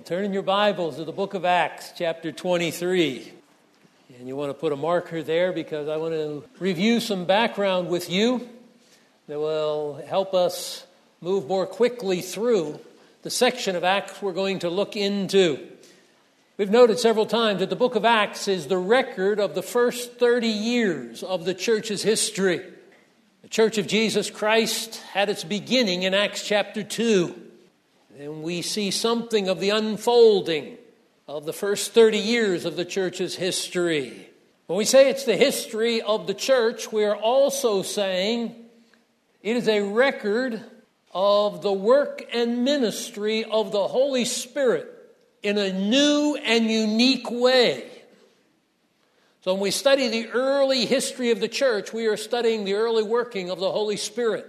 Turn in your Bibles to the book of Acts, chapter 23. And you want to put a marker there because I want to review some background with you that will help us move more quickly through the section of Acts we're going to look into. We've noted several times that the book of Acts is the record of the first 30 years of the church's history. The Church of Jesus Christ had its beginning in Acts chapter 2. And we see something of the unfolding of the first 30 years of the church's history. When we say it's the history of the church, we are also saying it is a record of the work and ministry of the Holy Spirit in a new and unique way. So when we study the early history of the church, we are studying the early working of the Holy Spirit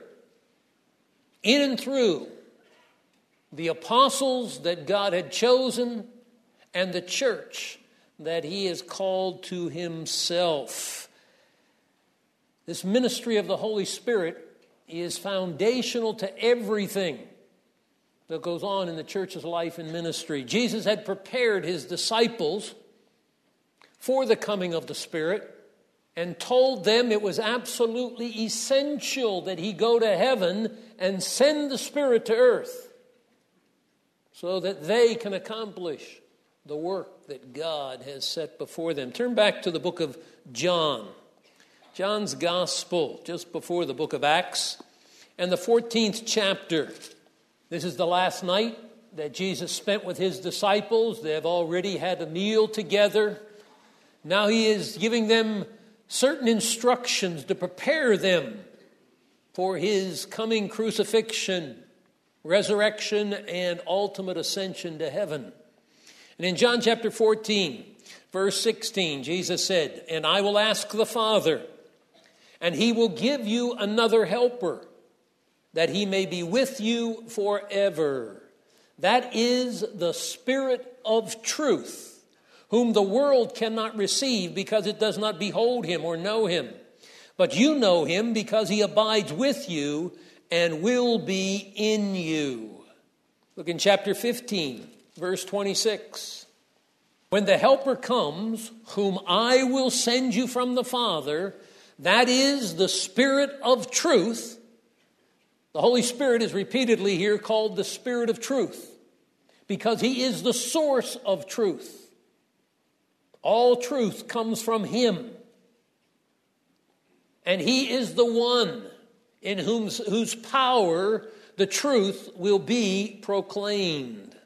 in and through the apostles that God had chosen and the church that he has called to himself. This ministry of the Holy Spirit is foundational to everything that goes on in the church's life and ministry. Jesus had prepared his disciples for the coming of the Spirit and told them it was absolutely essential that he go to heaven and send the Spirit to earth so that they can accomplish the work that God has set before them. Turn back to the book of John. John's Gospel, just before the book of Acts, and the 14th chapter. This is the last night that Jesus spent with his disciples. They have already had a meal together. Now he is giving them certain instructions to prepare them for his coming crucifixion, resurrection, and ultimate ascension to heaven. And in John chapter 14, verse 16, Jesus said, "And I will ask the Father, and he will give you another helper, that he may be with you forever. That is the Spirit of truth, whom the world cannot receive because it does not behold him or know him. But you know him because he abides with you and will be in you." Look in chapter 15, verse 26. "When the Helper comes, whom I will send you from the Father, that is the Spirit of truth." The Holy Spirit is repeatedly here called the Spirit of truth because he is the source of truth. All truth comes from him. And he is the one in whose power the truth will be proclaimed.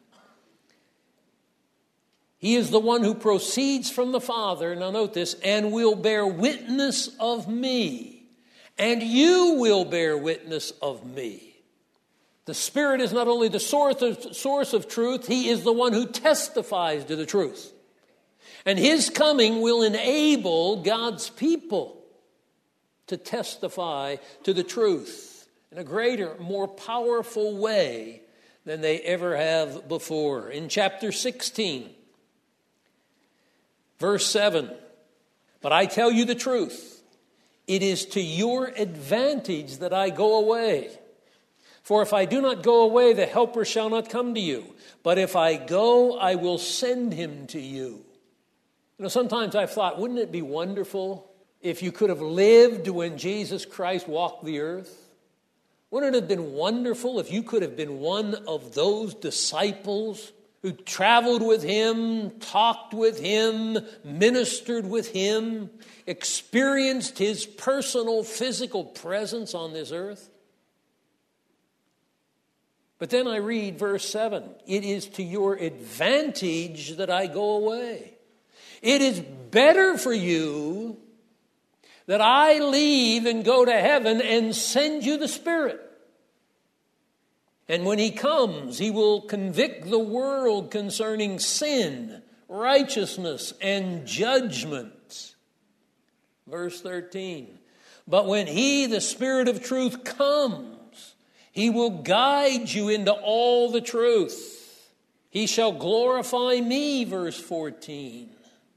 He is the one who proceeds from the Father, now note this, "and will bear witness of me, and you will bear witness of me." The Spirit is not only the source of truth, he is the one who testifies to the truth. And his coming will enable God's people to testify to the truth in a greater, more powerful way than they ever have before. In chapter 16, verse 7, "But I tell you the truth, it is to your advantage that I go away. For if I do not go away, the Helper shall not come to you. But if I go, I will send him to you." You know, sometimes I've thought, wouldn't it be wonderful if you could have lived when Jesus Christ walked the earth? Wouldn't it have been wonderful if you could have been one of those disciples who traveled with him, talked with him, ministered with him, experienced his personal physical presence on this earth? But then I read verse 7, "It is to your advantage that I go away. It is better for you that I leave and go to heaven and send you the Spirit. And when he comes, he will convict the world concerning sin, righteousness, and judgment." Verse 13, "But when he, the Spirit of truth, comes, he will guide you into all the truth. He shall glorify me," verse 14.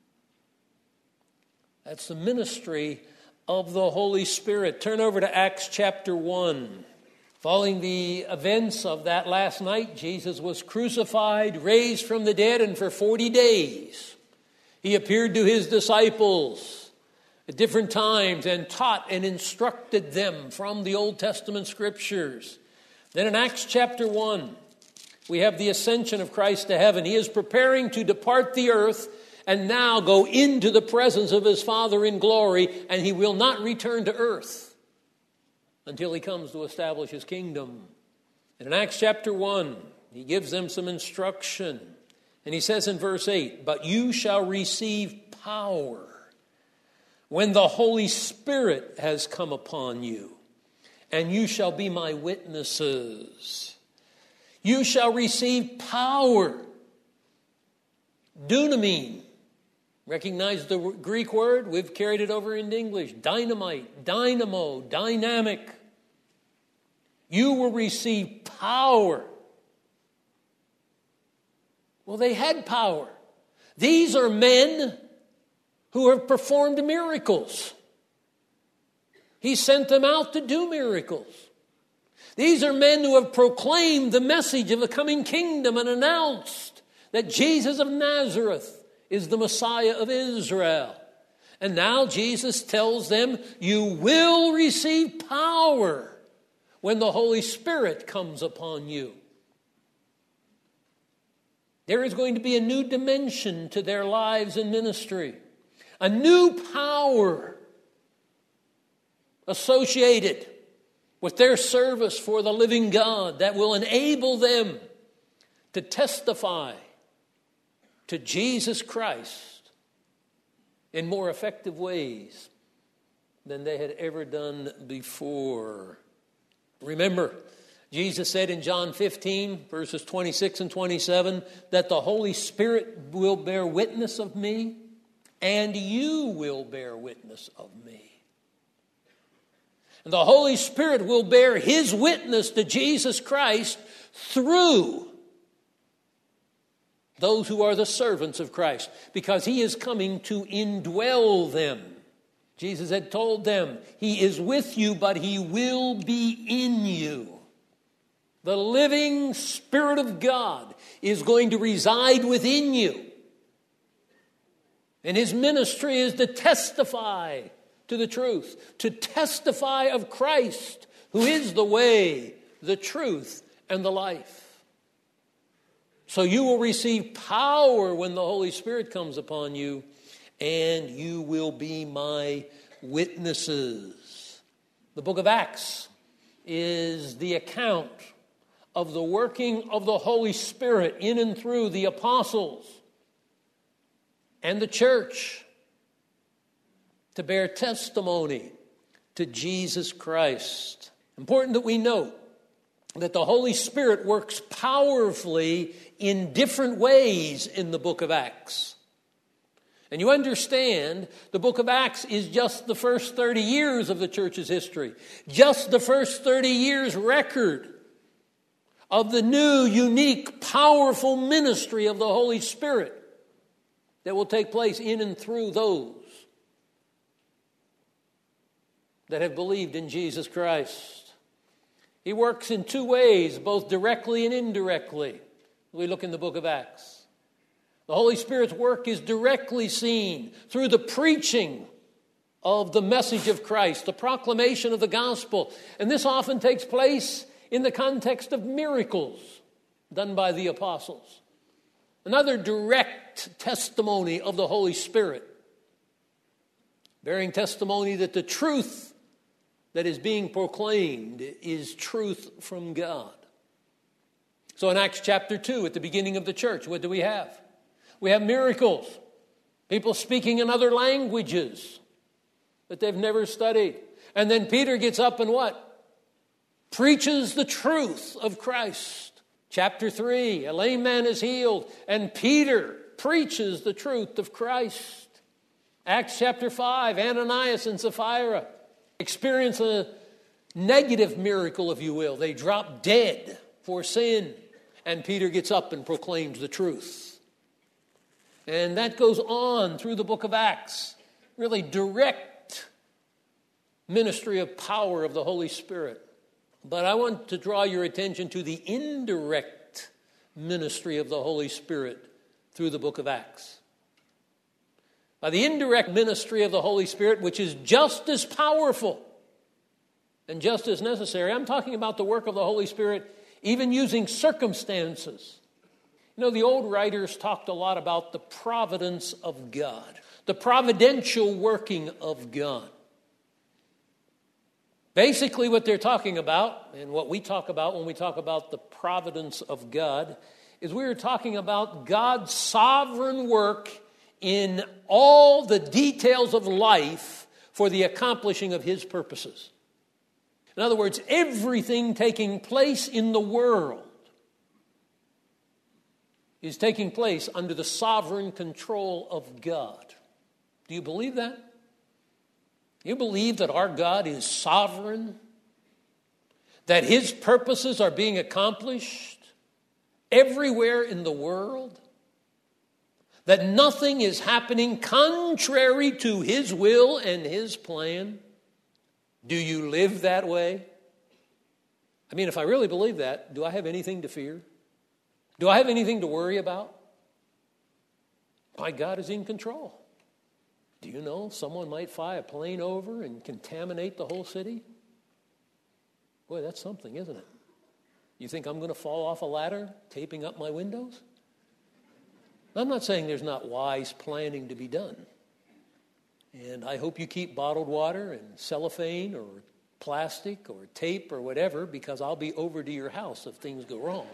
That's the ministry of the Holy Spirit. Turn over to Acts chapter 1. Following the events of that last night, Jesus was crucified, raised from the dead, and for 40 days he appeared to his disciples at different times and taught and instructed them from the Old Testament scriptures. Then in Acts chapter 1, we have the ascension of Christ to heaven. He is preparing to depart the earth and now go into the presence of his Father in glory, and he will not return to earth until he comes to establish his kingdom. And in Acts chapter 1, he gives them some instruction. And he says in verse 8, "But you shall receive power when the Holy Spirit has come upon you, and you shall be my witnesses." You shall receive power. Dunamine. Recognize the Greek word? We've carried it over into English. Dynamite, dynamo, dynamic. You will receive power. Well, they had power. These are men who have performed miracles. He sent them out to do miracles. These are men who have proclaimed the message of the coming kingdom and announced that Jesus of Nazareth is the Messiah of Israel. And now Jesus tells them, you will receive power when the Holy Spirit comes upon you. There is going to be a new dimension to their lives and ministry. A new power associated with their service for the living God that will enable them to testify to Jesus Christ in more effective ways than they had ever done before. Remember, Jesus said in John 15, verses 26 and 27, that the Holy Spirit will bear witness of me, and you will bear witness of me. And the Holy Spirit will bear his witness to Jesus Christ through those who are the servants of Christ, because he is coming to indwell them. Jesus had told them, he is with you, but he will be in you. The living Spirit of God is going to reside within you. And his ministry is to testify to the truth, to testify of Christ, who is the way, the truth, and the life. So you will receive power when the Holy Spirit comes upon you, and you will be my witnesses. The book of Acts is the account of the working of the Holy Spirit in and through the apostles and the church to bear testimony to Jesus Christ. Important that we note that the Holy Spirit works powerfully in different ways in the book of Acts. And you understand, the book of Acts is just the first 30 years of the church's history. Just the first 30 years record of the new, unique, powerful ministry of the Holy Spirit that will take place in and through those that have believed in Jesus Christ. He works in two ways, both directly and indirectly. We look in the book of Acts. The Holy Spirit's work is directly seen through the preaching of the message of Christ, the proclamation of the gospel. And this often takes place in the context of miracles done by the apostles. Another direct testimony of the Holy Spirit, bearing testimony that the truth that is being proclaimed is truth from God. So in Acts chapter 2, at the beginning of the church, what do we have? We have miracles. People speaking in other languages that they've never studied. And then Peter gets up and what? Preaches the truth of Christ. Chapter 3, a lame man is healed, and Peter preaches the truth of Christ. Acts chapter 5, Ananias and Sapphira experience a negative miracle, if you will. They drop dead for sin, and Peter gets up and proclaims the truth. And that goes on through the book of Acts. Really direct ministry of power of the Holy Spirit. But I want to draw your attention to the indirect ministry of the Holy Spirit through the book of Acts. By the indirect ministry of the Holy Spirit, which is just as powerful and just as necessary. I'm talking about the work of the Holy Spirit even using circumstances. You know, the old writers talked a lot about the providence of God, the providential working of God. Basically, what they're talking about, and what we talk about when we talk about the providence of God, is we're talking about God's sovereign work in all the details of life for the accomplishing of His purposes. In other words, everything taking place in the world is taking place under the sovereign control of God. Do you believe that? You believe that our God is sovereign? That His purposes are being accomplished everywhere in the world? That nothing is happening contrary to His will and His plan? Do you live that way? I mean, if I really believe that, do I have anything to fear? Do I have anything to worry about? My God is in control. Do you know someone might fly a plane over and contaminate the whole city? Boy, that's something, isn't it? You think I'm going to fall off a ladder taping up my windows? I'm not saying there's not wise planning to be done. And I hope you keep bottled water and cellophane or plastic or tape or whatever, because I'll be over to your house if things go wrong.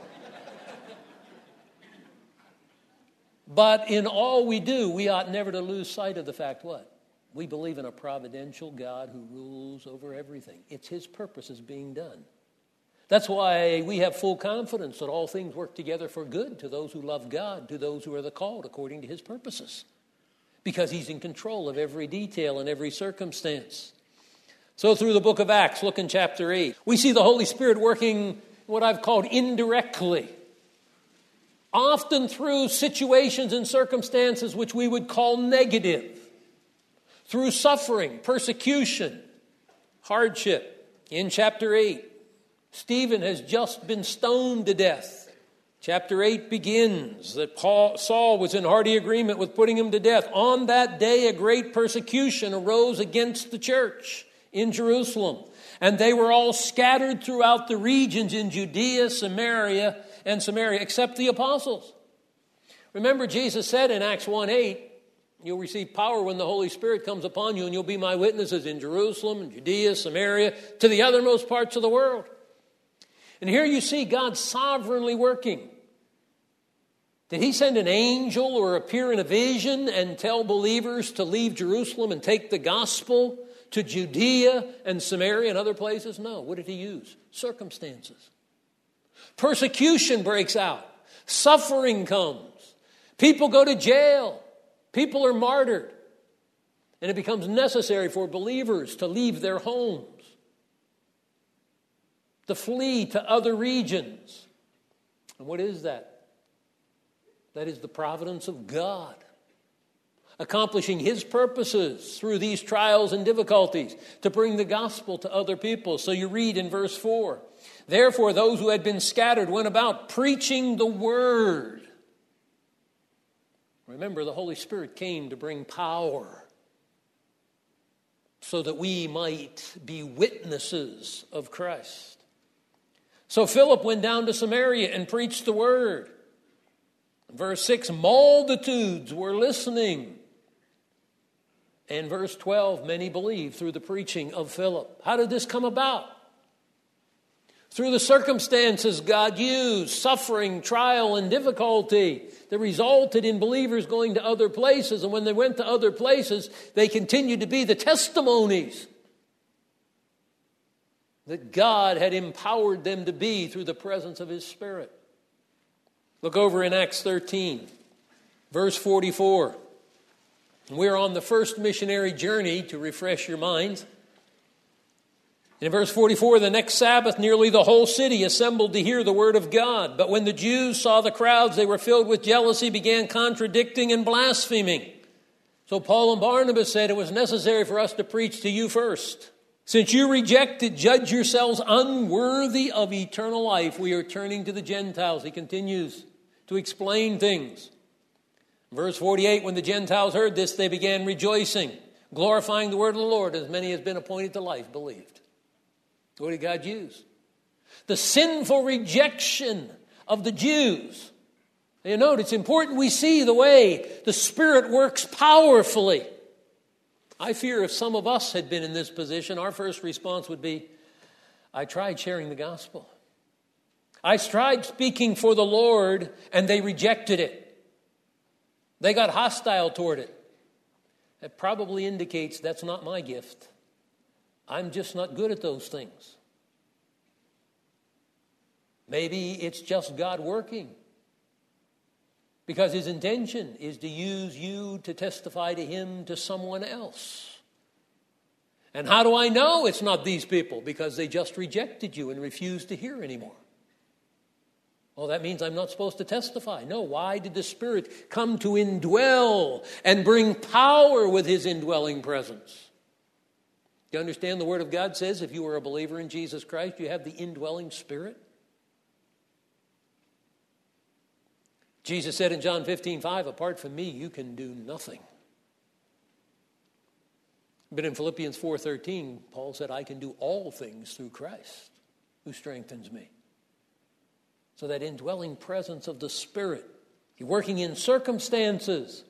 But in all we do, we ought never to lose sight of the fact what? We believe in a providential God who rules over everything. It's His purposes being done. That's why we have full confidence that all things work together for good to those who love God, to those who are the called according to His purposes. Because He's in control of every detail and every circumstance. So through the book of Acts, look in chapter 8. We see the Holy Spirit working what I've called indirectly. Often through situations and circumstances which we would call negative. Through suffering, persecution, hardship. In chapter 8, Stephen has just been stoned to death. Chapter 8 begins that Saul was in hearty agreement with putting him to death. On that day, a great persecution arose against the church in Jerusalem. And they were all scattered throughout the regions in Judea, Samaria, except the apostles. Remember, Jesus said in Acts 1:8, you'll receive power when the Holy Spirit comes upon you, and you'll be my witnesses in Jerusalem, and Judea, Samaria, to the uttermost parts of the world. And here you see God sovereignly working. Did He send an angel or appear in a vision and tell believers to leave Jerusalem and take the gospel to Judea and Samaria and other places? No. What did He use? Circumstances. Persecution breaks out. Suffering comes. People go to jail. People are martyred. And it becomes necessary for believers to leave their homes, to flee to other regions. And what is that? That is the providence of God, accomplishing His purposes through these trials and difficulties to bring the gospel to other people. So you read in verse 4, therefore those who had been scattered went about preaching the word. Remember, the Holy Spirit came to bring power so that we might be witnesses of Christ. So Philip went down to Samaria and preached the word. Verse 6, multitudes were listening. And verse 12, many believed through the preaching of Philip. How did this come about? Through the circumstances God used, suffering, trial, and difficulty that resulted in believers going to other places. And when they went to other places, they continued to be the testimonies that God had empowered them to be through the presence of His Spirit. Look over in Acts 13, verse 44. We're on the first missionary journey, to refresh your minds. In verse 44, the next Sabbath, nearly the whole city assembled to hear the word of God. But when the Jews saw the crowds, they were filled with jealousy, began contradicting and blaspheming. So Paul and Barnabas said it was necessary for us to preach to you first. Since you rejected, judge yourselves unworthy of eternal life. We are turning to the Gentiles. He continues to explain things. Verse 48, when the Gentiles heard this, they began rejoicing, glorifying the word of the Lord, as many as been appointed to life believed. What did God use? The sinful rejection of the Jews. You note, it's important we see the way the Spirit works powerfully. I fear if some of us had been in this position, our first response would be, I tried sharing the gospel. I tried speaking for the Lord, and they rejected it. They got hostile toward it. That probably indicates that's not my gift. I'm just not good at those things. Maybe it's just God working, because his intention is to use you to testify to him to someone else. And how do I know it's not these people? Because they just rejected you and refused to hear anymore. Well, that means I'm not supposed to testify. No, why did the Spirit come to indwell and bring power with his indwelling presence? You understand the Word of God says if you are a believer in Jesus Christ, you have the indwelling Spirit? Jesus said in John 15:5, apart from me, you can do nothing. But in Philippians 4:13, Paul said, I can do all things through Christ who strengthens me. So that indwelling presence of the Spirit, He's working in circumstances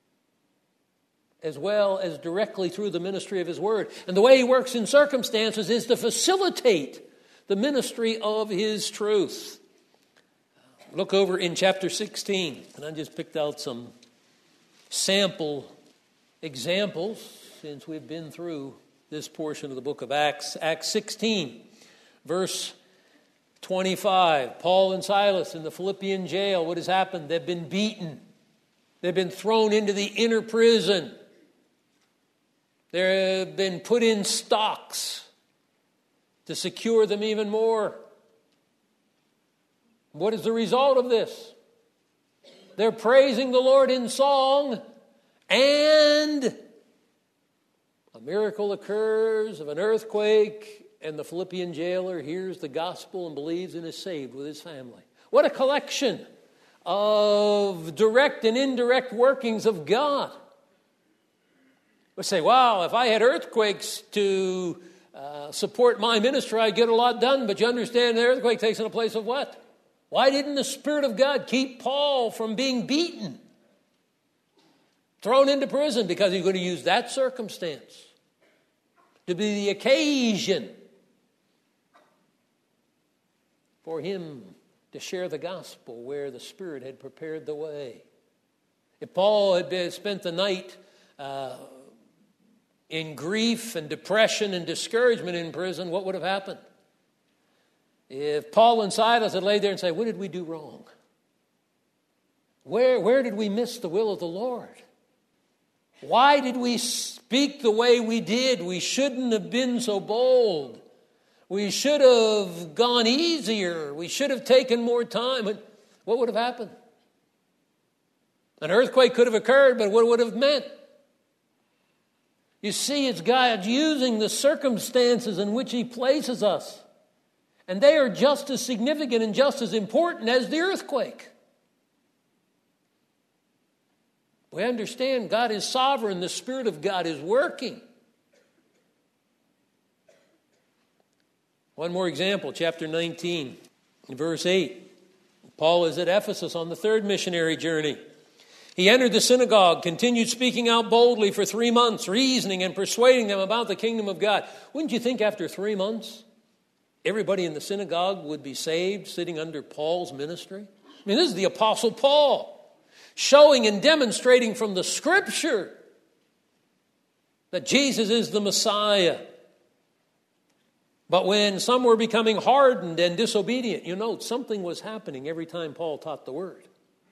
as well as directly through the ministry of His Word. And the way He works in circumstances is to facilitate the ministry of His truth. Look over in chapter 16, and I just picked out some sample examples since we've been through this portion of the book of Acts. Acts 16, verse 25. Paul and Silas in the Philippian jail. What has happened? They've been beaten. They've been thrown into the inner prison. They've been put in stocks to secure them even more. What is the result of this? They're praising the Lord in song, and a miracle occurs of an earthquake, and the Philippian jailer hears the gospel and believes and is saved with his family. What a collection of direct and indirect workings of God. We say, wow, if I had earthquakes to support my ministry, I'd get a lot done. But you understand the earthquake takes in a place of what? Why didn't the Spirit of God keep Paul from being beaten, thrown into prison? Because he's going to use that circumstance to be the occasion for him to share the gospel where the Spirit had prepared the way. If Paul had spent the night in grief and depression and discouragement in prison, what would have happened? If Paul and Silas had laid there and said, what did we do wrong? Where did we miss the will of the Lord? Why did we speak the way we did? We shouldn't have been so bold. We should have gone easier. We should have taken more time. What would have happened? An earthquake could have occurred, but what would it have meant? You see, it's God using the circumstances in which He places us. And they are just as significant and just as important as the earthquake. We understand God is sovereign. The Spirit of God is working. One more example, chapter 19, verse 8. Paul is at Ephesus on the third missionary journey. He entered the synagogue, continued speaking out boldly for 3 months, reasoning and persuading them about the kingdom of God. Wouldn't you think after 3 months, everybody in the synagogue would be saved sitting under Paul's ministry? I mean, this is the Apostle Paul showing and demonstrating from the Scripture that Jesus is the Messiah. But when some were becoming hardened and disobedient, you know, something was happening every time Paul taught the Word.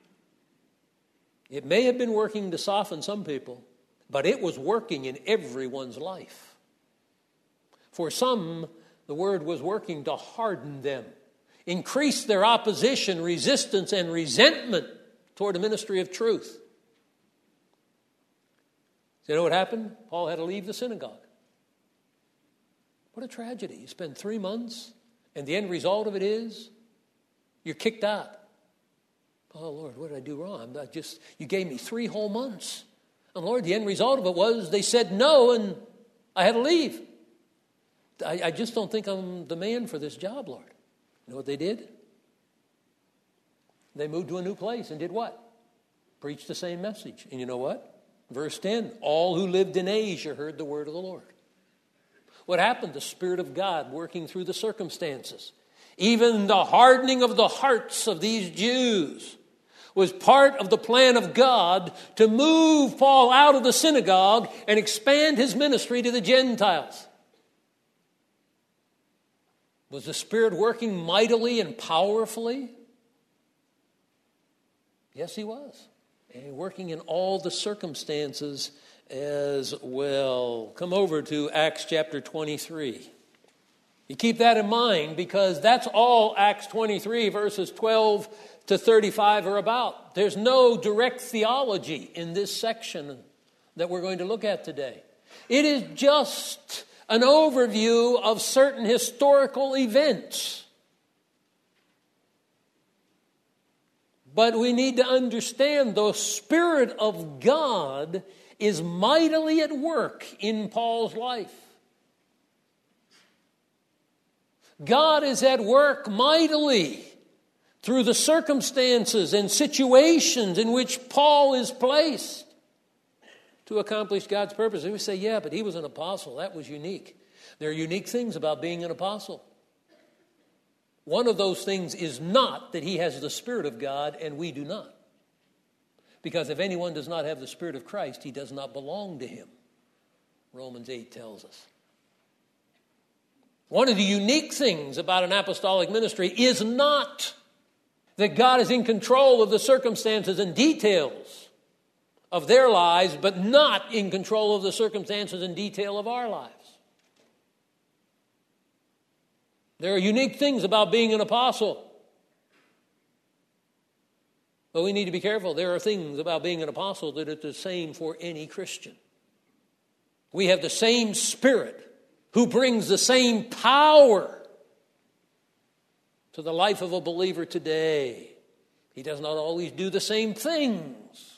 It may have been working to soften some people, but it was working in everyone's life. For some, the Word was working to harden them, increase their opposition, resistance, and resentment toward the ministry of truth. You know what happened? Paul had to leave the synagogue. What a tragedy. You spend 3 months, and the end result of it is you're kicked out. Oh, Lord, what did I do wrong? You gave me 3 whole months. And Lord, the end result of it was they said no, and I had to leave. I just don't think I'm the man for this job, Lord. You know what they did? They moved to a new place and did what? Preached the same message. And you know what? Verse 10, all who lived in Asia heard the word of the Lord. What happened? The Spirit of God working through the circumstances. Even the hardening of the hearts of these Jews was part of the plan of God to move Paul out of the synagogue and expand his ministry to the Gentiles. Was the Spirit working mightily and powerfully? Yes, he was. And working in all the circumstances as well. Come over to Acts chapter 23. You keep that in mind because that's all Acts 23 verses 12 to 35 are about. There's no direct theology in this section that we're going to look at today. It is just an overview of certain historical events. But we need to understand the Spirit of God is mightily at work in Paul's life. God is at work mightily through the circumstances and situations in which Paul is placed to accomplish God's purpose. And we say, yeah, but he was an apostle. That was unique. There are unique things about being an apostle. One of those things is not that he has the Spirit of God and we do not. Because if anyone does not have the Spirit of Christ, he does not belong to him. Romans 8 tells us. One of the unique things about an apostolic ministry is not that God is in control of the circumstances and details of their lives, but not in control of the circumstances and detail of our lives. There are unique things about being an apostle. But we need to be careful. There are things about being an apostle that are the same for any Christian. We have the same Spirit who brings the same power to the life of a believer today. He does not always do the same things,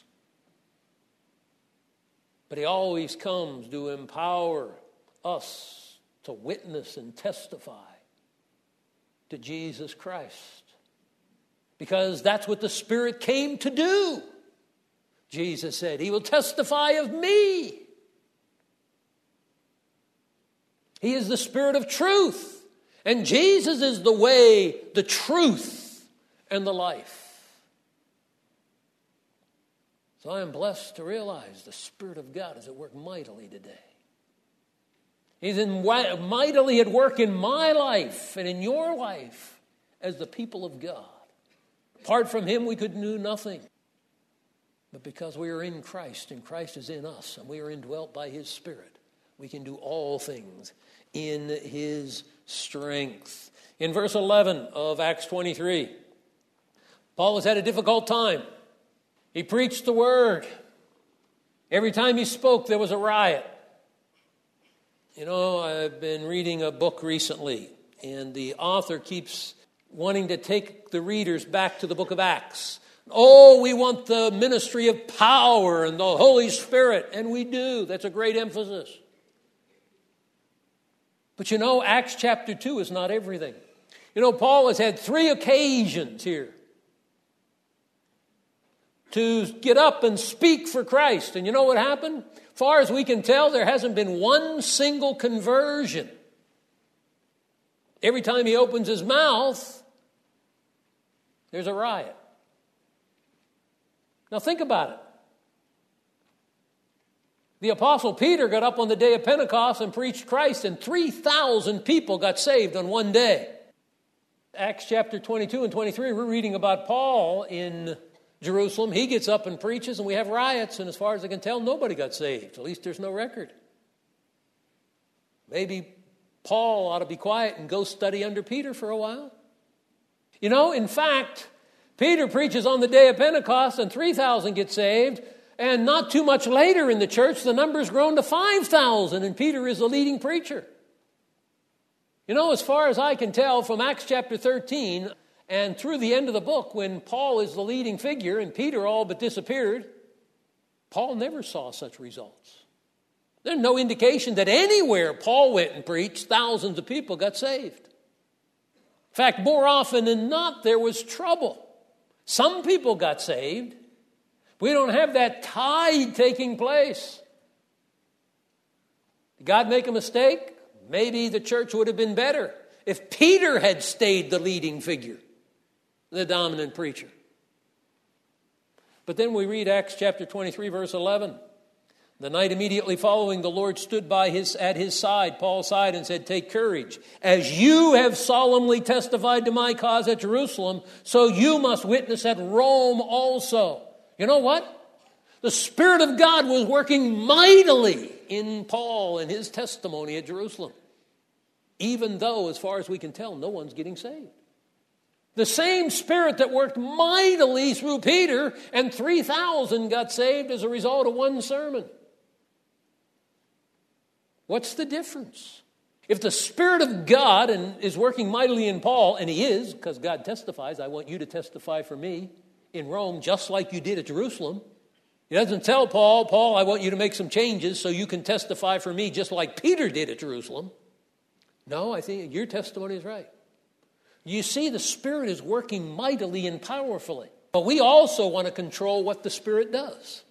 but he always comes to empower us to witness and testify to Jesus Christ. Because that's what the Spirit came to do. Jesus said, he will testify of me. He is the Spirit of truth. And Jesus is the way, the truth, and the life. So I am blessed to realize the Spirit of God is at work mightily today. He's mightily at work in my life and in your life as the people of God. Apart from him, we could do nothing. But because we are in Christ and Christ is in us and we are indwelt by his Spirit, we can do all things in his strength. In verse 11 of Acts 23, Paul has had a difficult time. He preached the word. Every time he spoke, there was a riot. You know, I've been reading a book recently, and the author keeps wanting to take the readers back to the book of Acts. Oh, we want the ministry of power and the Holy Spirit, and we do. That's a great emphasis. But you know, Acts chapter 2 is not everything. You know, Paul has had 3 occasions here to get up and speak for Christ. And you know what happened? As far as we can tell, there hasn't been one single conversion. Every time he opens his mouth, there's a riot. Now think about it. The Apostle Peter got up on the day of Pentecost and preached Christ, and 3,000 people got saved on one day. Acts chapter 22 and 23, we're reading about Paul in Jerusalem. He gets up and preaches, and we have riots, and as far as I can tell, nobody got saved. At least there's no record. Maybe Paul ought to be quiet and go study under Peter for a while. You know, in fact, Peter preaches on the day of Pentecost, and 3,000 get saved. And not too much later in the church, the number's grown to 5,000, and Peter is the leading preacher. You know, as far as I can tell from Acts chapter 13 and through the end of the book, when Paul is the leading figure and Peter all but disappeared, Paul never saw such results. There's no indication that anywhere Paul went and preached, thousands of people got saved. In fact, more often than not, there was trouble. Some people got saved. We don't have that tide taking place. Did God make a mistake? Maybe the church would have been better if Peter had stayed the leading figure, the dominant preacher. But then we read Acts chapter 23, verse 11. The night immediately following, the Lord stood at his side, Paul's side, and said, "Take courage. As you have solemnly testified to my cause at Jerusalem, so you must witness at Rome also." You know what? The Spirit of God was working mightily in Paul and his testimony at Jerusalem, even though, as far as we can tell, no one's getting saved. The same Spirit that worked mightily through Peter, and 3,000 got saved as a result of one sermon. What's the difference? If the Spirit of God is working mightily in Paul, and he is, because God testifies, "I want you to testify for me in Rome just like you did at Jerusalem." He doesn't tell Paul, "I want you to make some changes so you can testify for me just like Peter did at Jerusalem." No, I think your testimony is right. You see, the Spirit is working mightily and powerfully. But we also want to control what the Spirit does.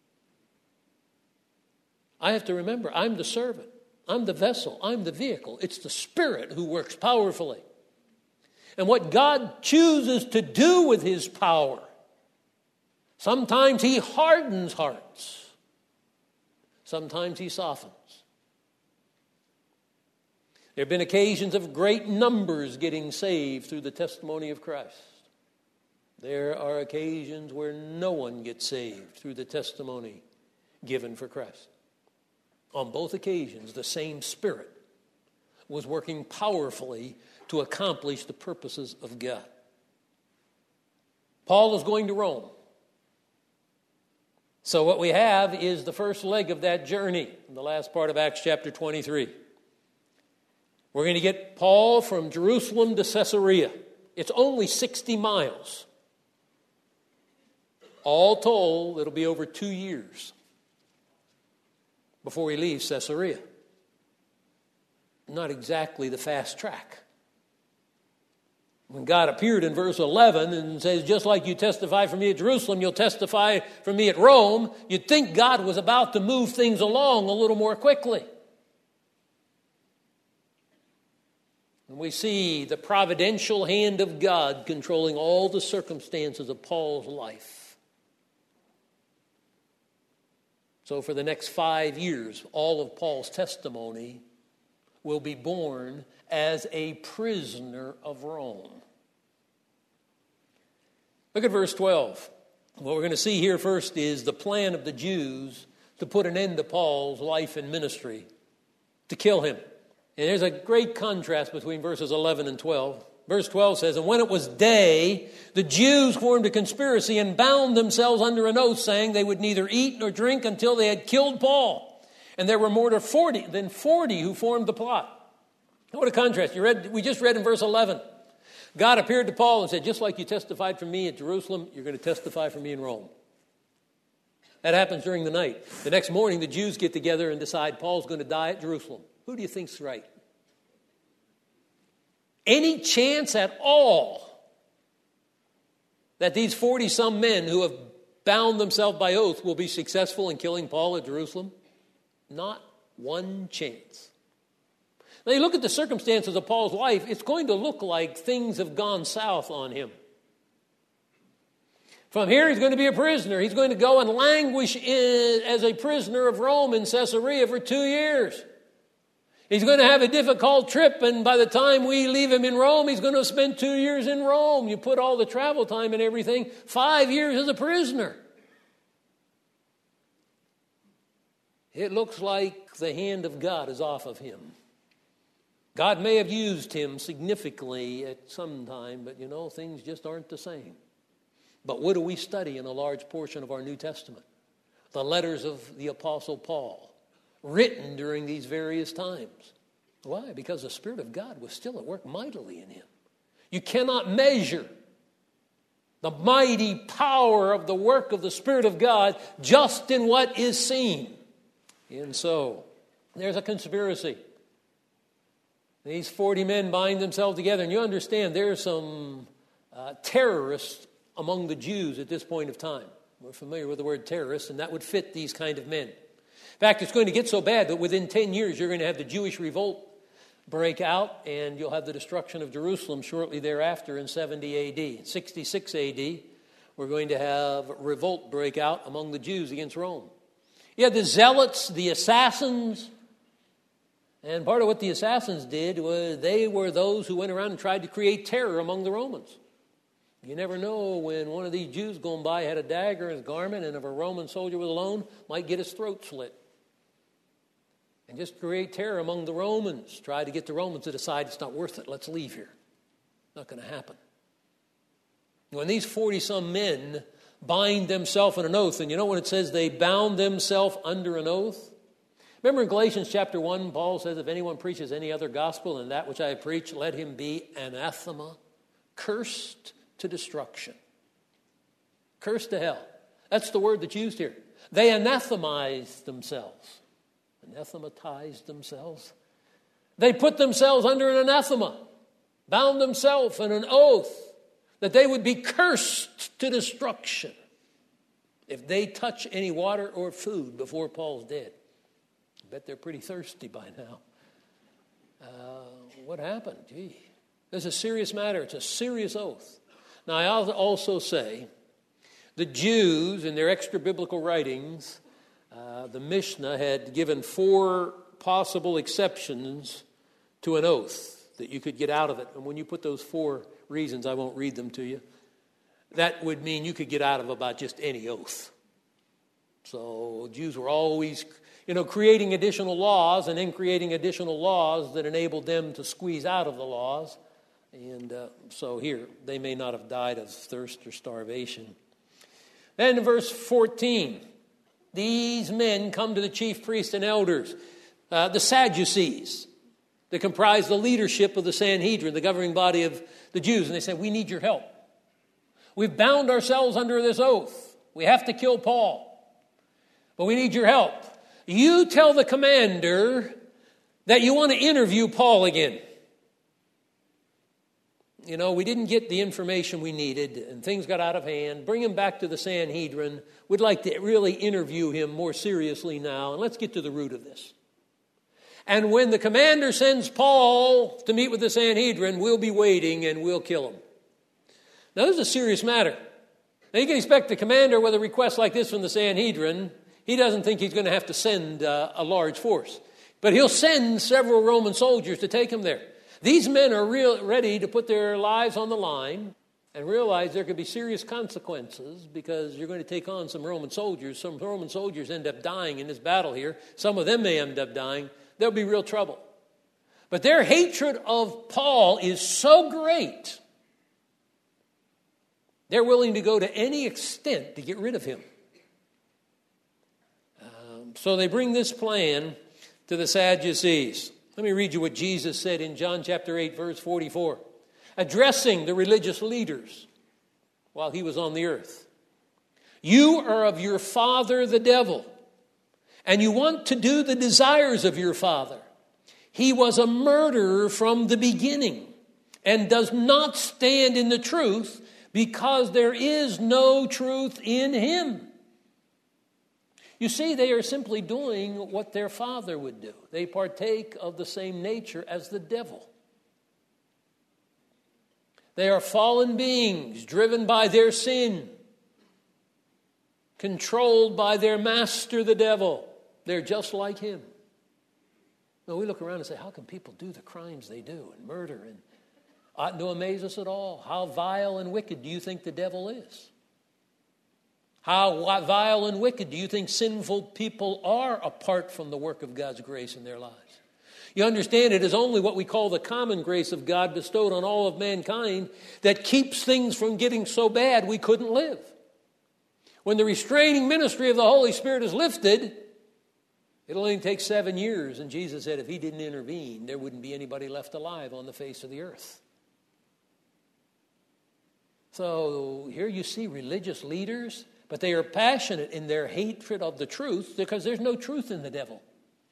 I have to remember, I'm the servant. I'm the vessel. I'm the vehicle. It's the Spirit who works powerfully. And what God chooses to do with his power, sometimes he hardens hearts. Sometimes he softens. There have been occasions of great numbers getting saved through the testimony of Christ. There are occasions where no one gets saved through the testimony given for Christ. On both occasions, the same Spirit was working powerfully to accomplish the purposes of God. Paul is going to Rome. So what we have is the first leg of that journey in the last part of Acts chapter 23. We're going to get Paul from Jerusalem to Caesarea. It's only 60 miles. All told, it'll be over 2 years before he leaves Caesarea. Not exactly the fast track. When God appeared in verse 11 and says, "Just like you testify for me at Jerusalem, you'll testify for me at Rome," you'd think God was about to move things along a little more quickly. And we see the providential hand of God controlling all the circumstances of Paul's life. So for the next 5 years, all of Paul's testimony will be born as a prisoner of Rome. Look at verse 12. What we're going to see here first is the plan of the Jews to put an end to Paul's life and ministry, to kill him. And there's a great contrast between verses 11 and 12. Verse 12 says, "And when it was day, the Jews formed a conspiracy and bound themselves under an oath, saying they would neither eat nor drink until they had killed Paul. And there were more than 40 who formed the plot." What a contrast. We just read in verse 11. God appeared to Paul and said, "Just like you testified for me at Jerusalem, you're going to testify for me in Rome." That happens during the night. The next morning, the Jews get together and decide Paul's going to die at Jerusalem. Who do you think's right? Any chance at all that these 40-some men who have bound themselves by oath will be successful in killing Paul at Jerusalem? Not one chance. Now you look at the circumstances of Paul's life, it's going to look like things have gone south on him. From here, he's going to be a prisoner. He's going to go and languish as a prisoner of Rome in Caesarea for 2 years. He's going to have a difficult trip, and by the time we leave him in Rome, he's going to spend 2 years in Rome. You put all the travel time and everything, 5 years as a prisoner. It looks like the hand of God is off of him. God may have used him significantly at some time, but things just aren't the same. But what do we study in a large portion of our New Testament? The letters of the Apostle Paul, written during these various times. Why? Because the Spirit of God was still at work mightily in him. You cannot measure the mighty power of the work of the Spirit of God just in what is seen. And so, there's a conspiracy. These 40 men bind themselves together, and you understand there's some terrorists among the Jews at this point of time. We're familiar with the word terrorist, and that would fit these kind of men. In fact, it's going to get so bad that within 10 years you're going to have the Jewish revolt break out, and you'll have the destruction of Jerusalem shortly thereafter in 70 A.D. In 66 A.D., we're going to have revolt break out among the Jews against Rome. You had the zealots, the assassins, and part of what the assassins did was they were those who went around and tried to create terror among the Romans. You never know when one of these Jews going by had a dagger in his garment, and if a Roman soldier was alone, might get his throat slit. And just create terror among the Romans. Try to get the Romans to decide it's not worth it. Let's leave here. Not going to happen. When these 40-some men bind themselves in an oath, and you know when it says they bound themselves under an oath? Remember in Galatians chapter 1, Paul says, if anyone preaches any other gospel than that which I have preached, let him be anathema, cursed to destruction. Cursed to hell. That's the word that's used here. They anathemized themselves. Anathematized themselves. They put themselves under an anathema, bound themselves in an oath that they would be cursed to destruction if they touch any water or food before Paul's dead. I bet they're pretty thirsty by now. What happened? Gee, this is a serious matter. It's a serious oath. Now, I'll also say the Jews in their extra-biblical writings, the Mishnah had given 4 possible exceptions to an oath that you could get out of it. And when you put those 4 reasons, I won't read them to you, that would mean you could get out of about just any oath. So Jews were always, creating additional laws and then creating additional laws that enabled them to squeeze out of the laws. And so here, they may not have died of thirst or starvation. Then in verse 14, these men come to the chief priests and elders, the Sadducees, that comprise the leadership of the Sanhedrin, the governing body of the Jews. And they say, we need your help. We've bound ourselves under this oath. We have to kill Paul. But we need your help. You tell the commander that you want to interview Paul again. We didn't get the information we needed, and things got out of hand. Bring him back to the Sanhedrin. We'd like to really interview him more seriously now, and let's get to the root of this. And when the commander sends Paul to meet with the Sanhedrin, we'll be waiting and we'll kill him. Now, this is a serious matter. Now, you can expect the commander with a request like this from the Sanhedrin. He doesn't think he's going to have to send a large force. But he'll send several Roman soldiers to take him there. These men are ready to put their lives on the line and realize there could be serious consequences because you're going to take on some Roman soldiers. Some Roman soldiers end up dying in this battle here. Some of them may end up dying. There'll be real trouble. But their hatred of Paul is so great, they're willing to go to any extent to get rid of him. So they bring this plan to the Sadducees. Let me read you what Jesus said in John chapter 8, verse 44, addressing the religious leaders while he was on the earth. You are of your father, the devil, and you want to do the desires of your father. He was a murderer from the beginning and does not stand in the truth because there is no truth in him. You see, they are simply doing what their father would do. They partake of the same nature as the devil. They are fallen beings driven by their sin, controlled by their master, the devil. They're just like him. Now, we look around and say, how can people do the crimes they do and murder? And oughtn't to amaze us at all. How vile and wicked do you think the devil is? How vile and wicked do you think sinful people are apart from the work of God's grace in their lives? You understand, it is only what we call the common grace of God bestowed on all of mankind that keeps things from getting so bad we couldn't live. When the restraining ministry of the Holy Spirit is lifted, It'll only take 7 years. And Jesus said if he didn't intervene, there wouldn't be anybody left alive on the face of the earth. So here you see religious leaders, but they are passionate in their hatred of the truth because there's no truth in the devil.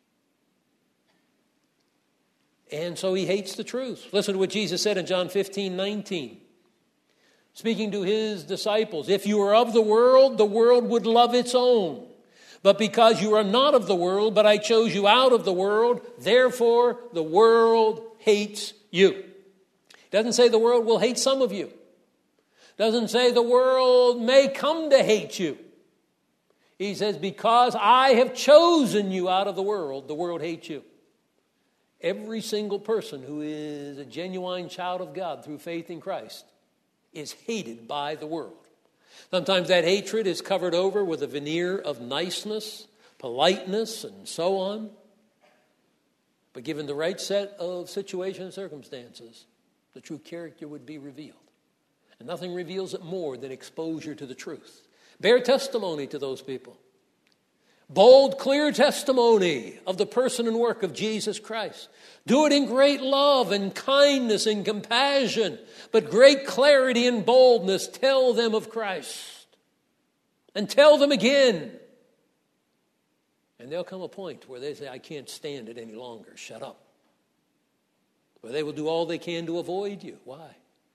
And so he hates the truth. Listen to what Jesus said in John 15:19. Speaking to his disciples, if you were of the world would love its own. But because you are not of the world, but I chose you out of the world, therefore the world hates you. It doesn't say the world will hate some of you. It doesn't say the world may come to hate you. He says, because I have chosen you out of the world hates you. Every single person who is a genuine child of God through faith in Christ is hated by the world. Sometimes that hatred is covered over with a veneer of niceness, politeness, and so on. But given the right set of situations and circumstances, the true character would be revealed. And nothing reveals it more than exposure to the truth. Bear testimony to those people. Bold, clear testimony of the person and work of Jesus Christ. Do it in great love and kindness and compassion, but great clarity and boldness. Tell them of Christ. And tell them again. And there'll come a point where they say, I can't stand it any longer. Shut up. Where they will do all they can to avoid you. Why?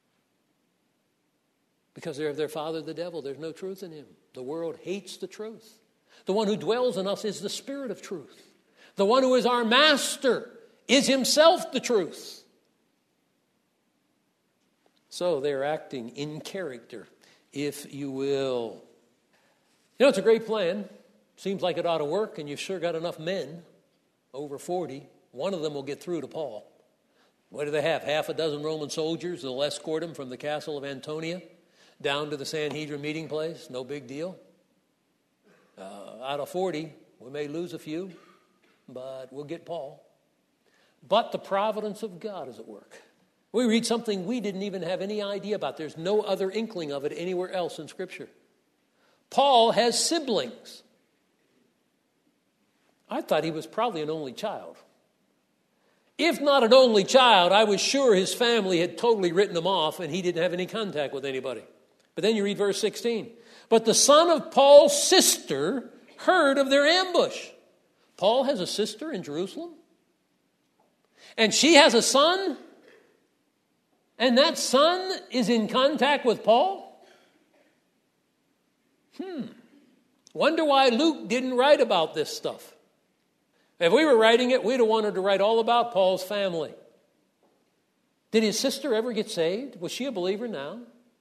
Because they're of their father, the devil. There's no truth in him. The world hates the truth. The one who dwells in us is the Spirit of truth. The one who is our master is himself the truth. So they're acting in character, if you will. You know, it's a great plan. Seems like it ought to work, and you've sure got enough men, over 40. One of them will get through to Paul. What do they have? Half a dozen Roman soldiers that'll escort him from the castle of Antonia down to the Sanhedrin meeting place. No big deal. Out of 40, we may lose a few, but we'll get Paul. But the providence of God is at work. We read something we didn't even have any idea about. There's no other inkling of it anywhere else in Scripture. Paul has siblings. I thought he was probably an only child. If not an only child, I was sure his family had totally written him off and he didn't have any contact with anybody. But then you read verse 16. But the son of Paul's sister heard of their ambush. Paul has a sister in Jerusalem. And she has a son. And that son is in contact with Paul. Wonder why Luke didn't write about this stuff. If we were writing it, we'd have wanted to write all about Paul's family. Did his sister ever get saved? Was she a believer now?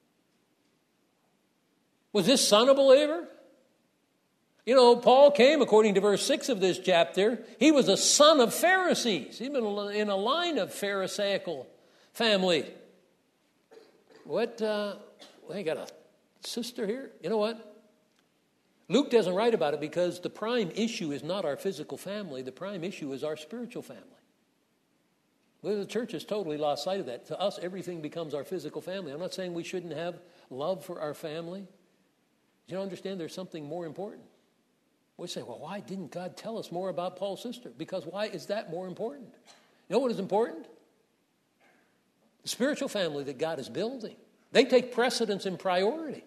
Was this son a believer? You know, Paul came, according to verse 6 of this chapter, he was a son of Pharisees. He'd been in a line of Pharisaical family. What? They got a sister here? You know what? Luke doesn't write about it because the prime issue is not our physical family. The prime issue is our spiritual family. Well, the church has totally lost sight of that. To us, everything becomes our physical family. I'm not saying we shouldn't have love for our family. You don't understand there's something more important. We say, well, why didn't God tell us more about Paul's sister? Because why is that more important? You know what is important? The spiritual family that God is building. They take precedence and priority.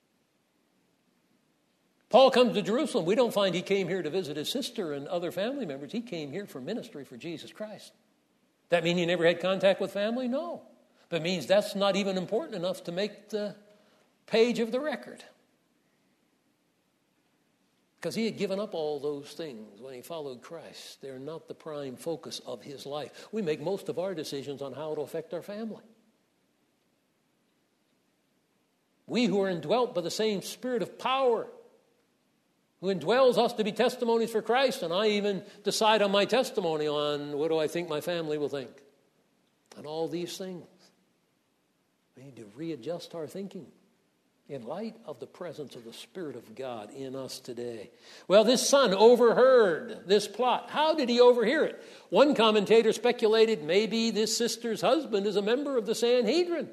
Paul comes to Jerusalem. We don't find he came here to visit his sister and other family members. He came here for ministry for Jesus Christ. That mean he never had contact with family? No. But it means that's not even important enough to make the page of the record. Because he had given up all those things when he followed Christ. They're not the prime focus of his life. We make most of our decisions on how it'll affect our family. We who are indwelt by the same Spirit of power, who indwells us to be testimonies for Christ, and I even decide on my testimony on what do I think my family will think. And all these things. We need to readjust our thinking in light of the presence of the Spirit of God in us today. Well, this son overheard this plot. How did he overhear it? One commentator speculated maybe this sister's husband is a member of the Sanhedrin.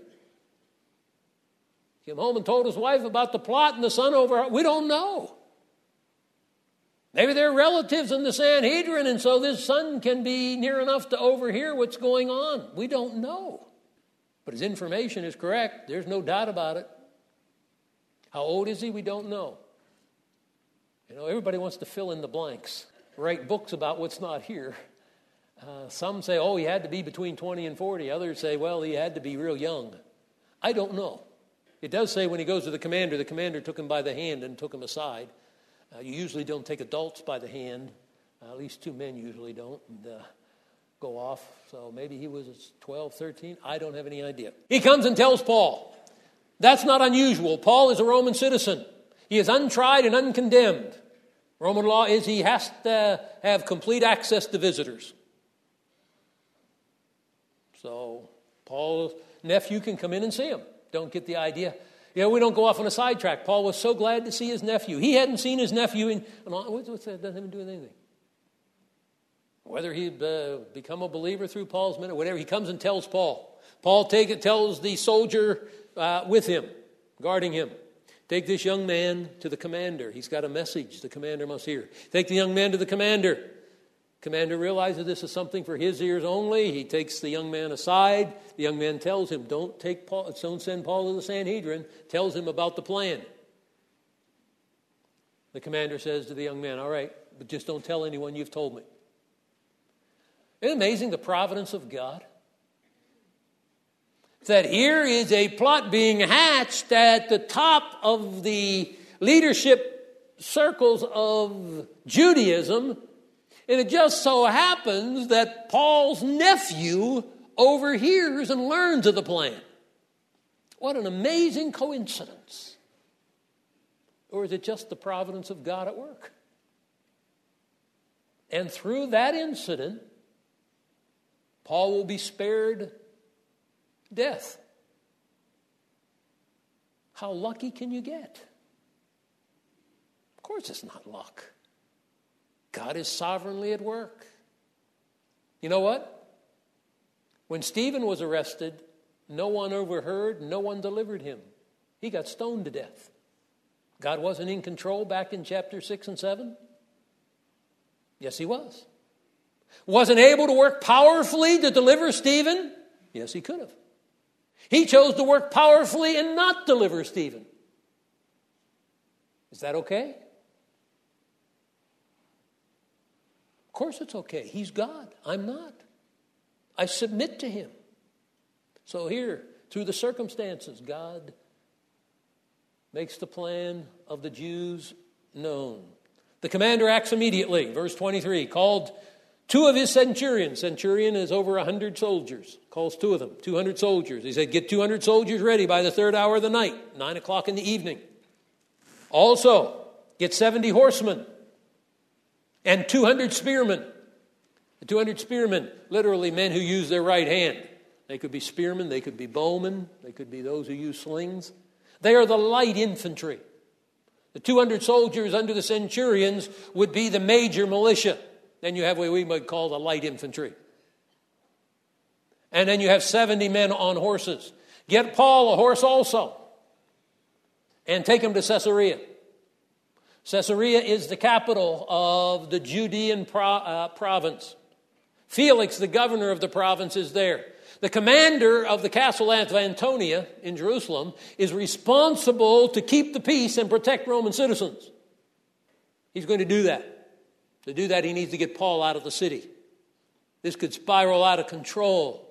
Came home and told his wife about the plot and the son overheard. We don't know. Maybe they're relatives in the Sanhedrin, and so this son can be near enough to overhear what's going on. We don't know. But his information is correct. There's no doubt about it. How old is he? We don't know. Everybody wants to fill in the blanks, write books about what's not here. Some say, he had to be between 20 and 40. Others say, he had to be real young. I don't know. It does say when he goes to the commander took him by the hand and took him aside. You usually don't take adults by the hand. At least two men usually don't. And go off. So maybe he was 12, 13. I don't have any idea. He comes and tells Paul. That's not unusual. Paul is a Roman citizen. He is untried and uncondemned. Roman law is he has to have complete access to visitors. So Paul's nephew can come in and see him. Don't get the idea. We don't go off on a sidetrack. Paul was so glad to see his nephew. He hadn't seen his nephew in... What's that? Doesn't even do anything. Whether he'd become a believer through Paul's ministry, whatever, he comes and tells Paul. Paul tells the soldier with him, guarding him, take this young man to the commander. He's got a message the commander must hear. Take the young man to the commander. Commander realizes this is something for his ears only. He takes the young man aside. The young man tells him, don't send Paul to the Sanhedrin. Tells him about the plan. The commander says to the young man, all right, but just don't tell anyone you've told me. Isn't it amazing the providence of God? That here is a plot being hatched at the top of the leadership circles of Judaism. And it just so happens that Paul's nephew overhears and learns of the plan. What an amazing coincidence. Or is it just the providence of God at work? And through that incident, Paul will be spared death. How lucky can you get? Of course it's not luck. God is sovereignly at work. You know what? When Stephen was arrested, no one overheard, no one delivered him. He got stoned to death. God wasn't in control back in chapter 6 and 7? Yes, he was. Wasn't able to work powerfully to deliver Stephen? Yes, he could have. He chose to work powerfully and not deliver Stephen. Is that okay? Of course it's okay. He's God. I'm not. I submit to him. So here, through the circumstances, God makes the plan of the Jews known. The commander acts immediately. Verse 23, called two of his centurions. Centurion is over 100 soldiers. Calls two of them, 200 soldiers. He said, get 200 soldiers ready by the third hour of the night, 9 o'clock in the evening. Also, get 70 horsemen and 200 spearmen. The 200 spearmen, literally men who use their right hand. They could be spearmen, they could be bowmen, they could be those who use slings. They are the light infantry. The 200 soldiers under the centurions would be the major militia. Then you have what we might call the light infantry. And then you have 70 men on horses. Get Paul a horse also. And take him to Caesarea. Caesarea is the capital of the Judean province. Felix, the governor of the province, is there. The commander of the castle of Antonia in Jerusalem is responsible to keep the peace and protect Roman citizens. He's going to do that. To do that, he needs to get Paul out of the city. This could spiral out of control.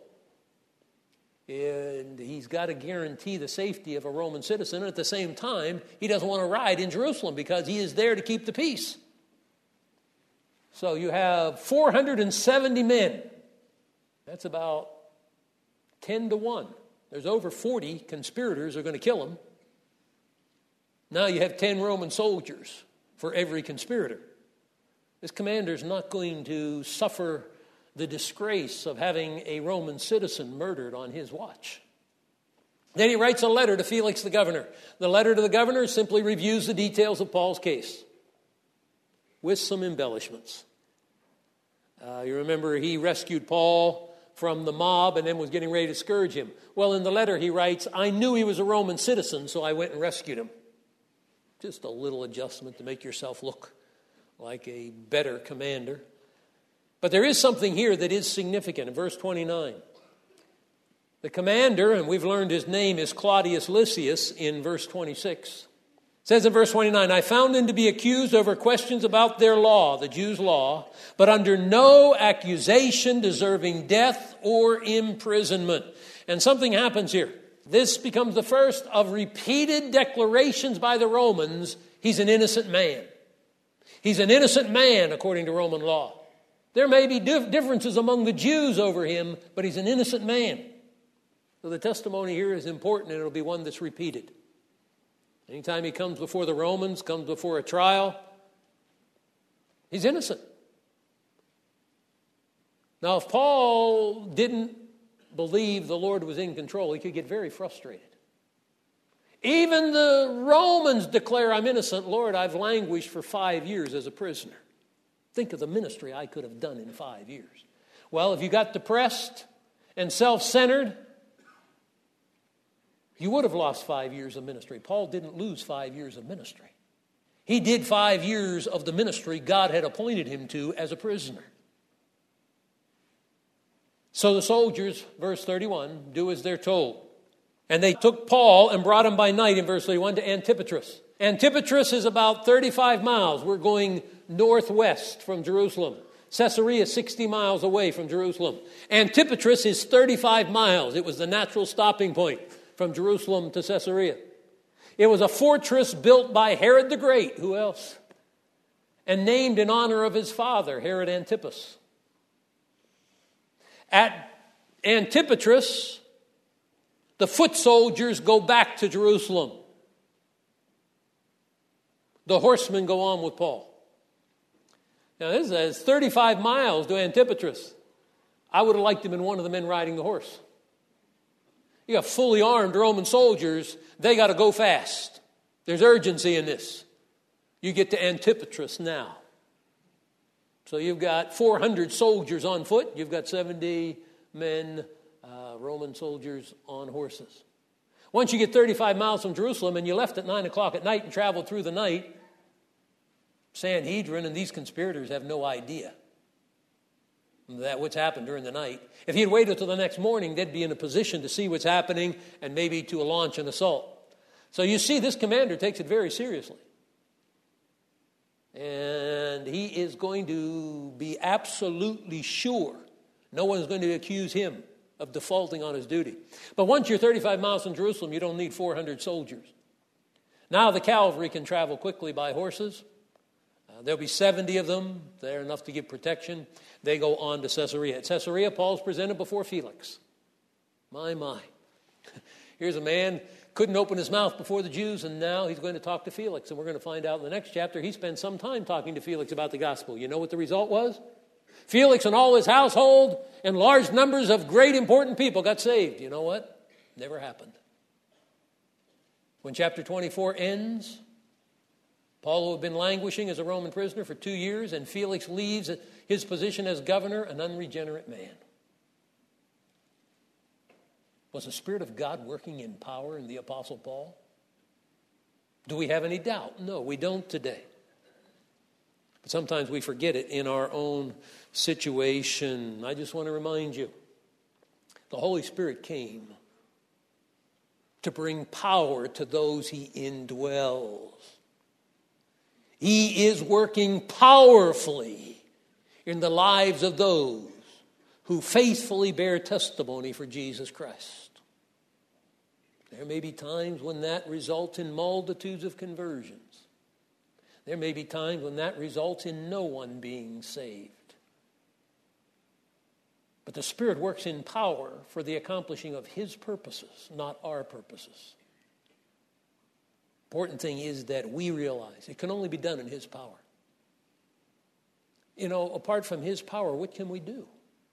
And he's got to guarantee the safety of a Roman citizen. And at the same time, he doesn't want to ride in Jerusalem because he is there to keep the peace. So you have 470 men. That's about 10 to 1. There's over 40 conspirators who are going to kill him. Now you have 10 Roman soldiers for every conspirator. This commander is not going to suffer the disgrace of having a Roman citizen murdered on his watch. Then he writes a letter to Felix the governor. The letter to the governor simply reviews the details of Paul's case with some embellishments. You remember he rescued Paul from the mob and then was getting ready to scourge him. Well, in the letter he writes, I knew he was a Roman citizen, so I went and rescued him. Just a little adjustment to make yourself look like a better commander. But there is something here that is significant in verse 29. The commander, and we've learned his name is Claudius Lysias in verse 26. It says in verse 29, I found him to be accused over questions about their law, the Jews' law, but under no accusation deserving death or imprisonment. And something happens here. This becomes the first of repeated declarations by the Romans. He's an innocent man. He's an innocent man according to Roman law. There may be differences among the Jews over him, but he's an innocent man. So the testimony here is important, and it'll be one that's repeated. Anytime he comes before the Romans, comes before a trial, he's innocent. Now, if Paul didn't believe the Lord was in control, he could get very frustrated. Even the Romans declare, I'm innocent. Lord, I've languished for 5 years as a prisoner. Think of the ministry I could have done in 5 years. Well, if you got depressed and self-centered, you would have lost 5 years of ministry. Paul didn't lose 5 years of ministry. He did 5 years of the ministry God had appointed him to as a prisoner. So the soldiers, verse 31, do as they're told. And they took Paul and brought him by night, in verse 31, to Antipatris. Antipatris is about 35 miles. We're going northwest from Jerusalem. Caesarea is 60 miles away from Jerusalem. Antipatris is 35 miles. It was the natural stopping point from Jerusalem to Caesarea. It was a fortress built by Herod the Great. Who else? And named in honor of his father, Herod Antipas. At Antipatris, the foot soldiers go back to Jerusalem. The horsemen go on with Paul. Now, this is 35 miles to Antipatris. I would have liked to have been one of the men riding the horse. You got fully armed Roman soldiers. They got to go fast. There's urgency in this. You get to Antipatris now. So you've got 400 soldiers on foot. You've got 70 men, Roman soldiers on horses. Once you get 35 miles from Jerusalem and you left at 9 o'clock at night and traveled through the night, Sanhedrin and these conspirators have no idea that what's happened during the night. If he had waited until the next morning, they'd be in a position to see what's happening and maybe to launch an assault. So you see, this commander takes it very seriously. And he is going to be absolutely sure no one's going to accuse him of defaulting on his duty. But once you're 35 miles from Jerusalem, you don't need 400 soldiers. Now the cavalry can travel quickly by horses. There'll be 70 of them. They're enough to give protection. They go on to Caesarea. At Caesarea, Paul's presented before Felix. My. Here's a man, couldn't open his mouth before the Jews, and now he's going to talk to Felix. And we're going to find out in the next chapter, he spent some time talking to Felix about the gospel. You know what the result was? Felix and all his household and large numbers of great important people got saved. You know what? Never happened. When chapter 24 ends, Paul, who had been languishing as a Roman prisoner for 2 years, and Felix leaves his position as governor, an unregenerate man. Was the Spirit of God working in power in the Apostle Paul? Do we have any doubt? No, we don't today. But sometimes we forget it in our own situation. I just want to remind you, the Holy Spirit came to bring power to those he indwells. He is working powerfully in the lives of those who faithfully bear testimony for Jesus Christ. There may be times when that results in multitudes of conversions. There may be times when that results in no one being saved. But the Spirit works in power for the accomplishing of his purposes, not our purposes. Important thing is that we realize it can only be done in his power. You know, apart from his power, what can we do?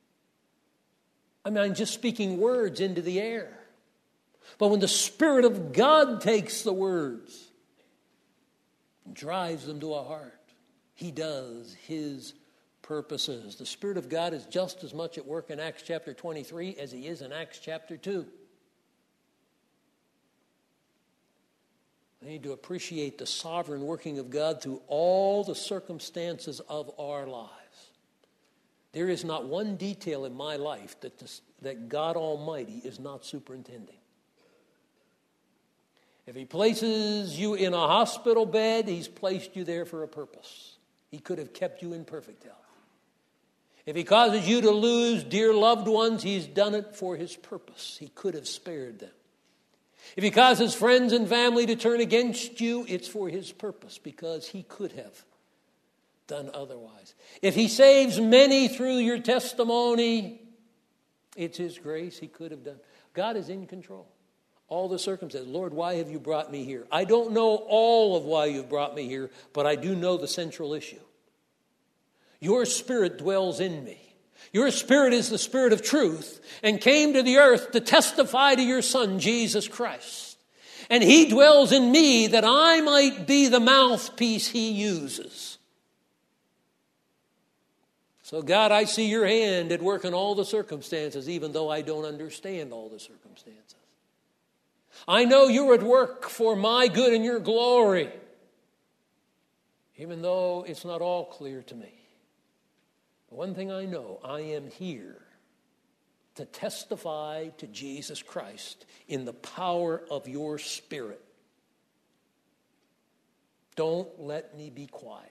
I mean, I'm just speaking words into the air. But when the Spirit of God takes the words and drives them to a heart, he does his purposes. The Spirit of God is just as much at work in Acts chapter 23 as he is in Acts chapter 2. We need to appreciate the sovereign working of God through all the circumstances of our lives. There is not one detail in my life that God Almighty is not superintending. If He places you in a hospital bed, He's placed you there for a purpose. He could have kept you in perfect health. If He causes you to lose dear loved ones, He's done it for His purpose. He could have spared them. If He causes friends and family to turn against you, it's for His purpose, because He could have done otherwise. If He saves many through your testimony, it's His grace. He could have done. God is in control. All the circumstances. Lord, why have you brought me here? I don't know all of why you've brought me here, but I do know the central issue. Your Spirit dwells in me. Your Spirit is the Spirit of truth and came to the earth to testify to your Son, Jesus Christ. And He dwells in me that I might be the mouthpiece He uses. So God, I see your hand at work in all the circumstances, even though I don't understand all the circumstances. I know you're at work for my good and your glory, even though it's not all clear to me. But one thing I know, I am here to testify to Jesus Christ in the power of your Spirit. Don't let me be quiet.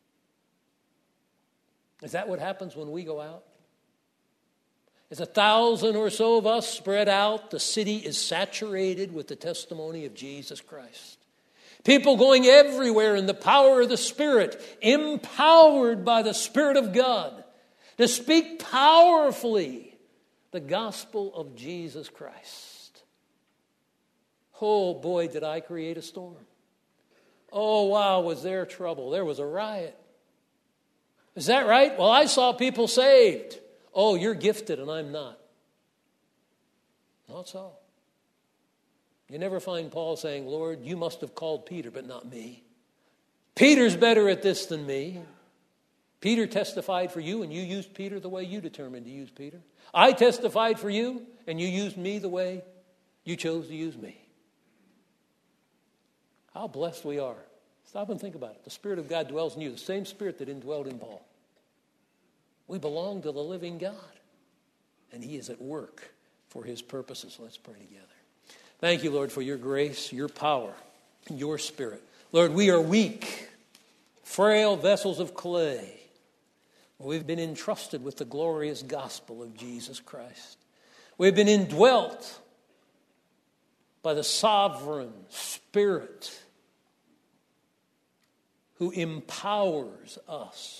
Is that what happens when we go out? As 1,000 or so of us spread out, the city is saturated with the testimony of Jesus Christ. People going everywhere in the power of the Spirit, empowered by the Spirit of God, to speak powerfully the gospel of Jesus Christ. Oh boy, did I create a storm. Oh wow, was there trouble. There was a riot. Is that right? Well, I saw people saved. Oh, you're gifted and I'm not. Not so. You never find Paul saying, Lord, you must have called Peter, but not me. Peter's better at this than me. Peter testified for you and you used Peter the way you determined to use Peter. I testified for you and you used me the way you chose to use me. How blessed we are. Stop and think about it. The Spirit of God dwells in you, the same Spirit that indwelled in Paul. We belong to the living God, and He is at work for His purposes. Let's pray together. Thank you, Lord, for your grace, your power, your Spirit. Lord, we are weak, frail vessels of clay. We've been entrusted with the glorious gospel of Jesus Christ. We've been indwelt by the sovereign Spirit who empowers us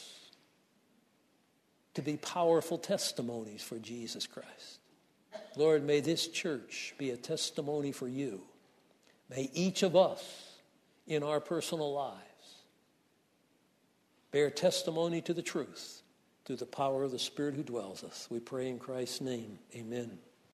to be powerful testimonies for Jesus Christ. Lord, may this church be a testimony for you. May each of us in our personal lives bear testimony to the truth through the power of the Spirit who dwells us. We pray in Christ's name. Amen.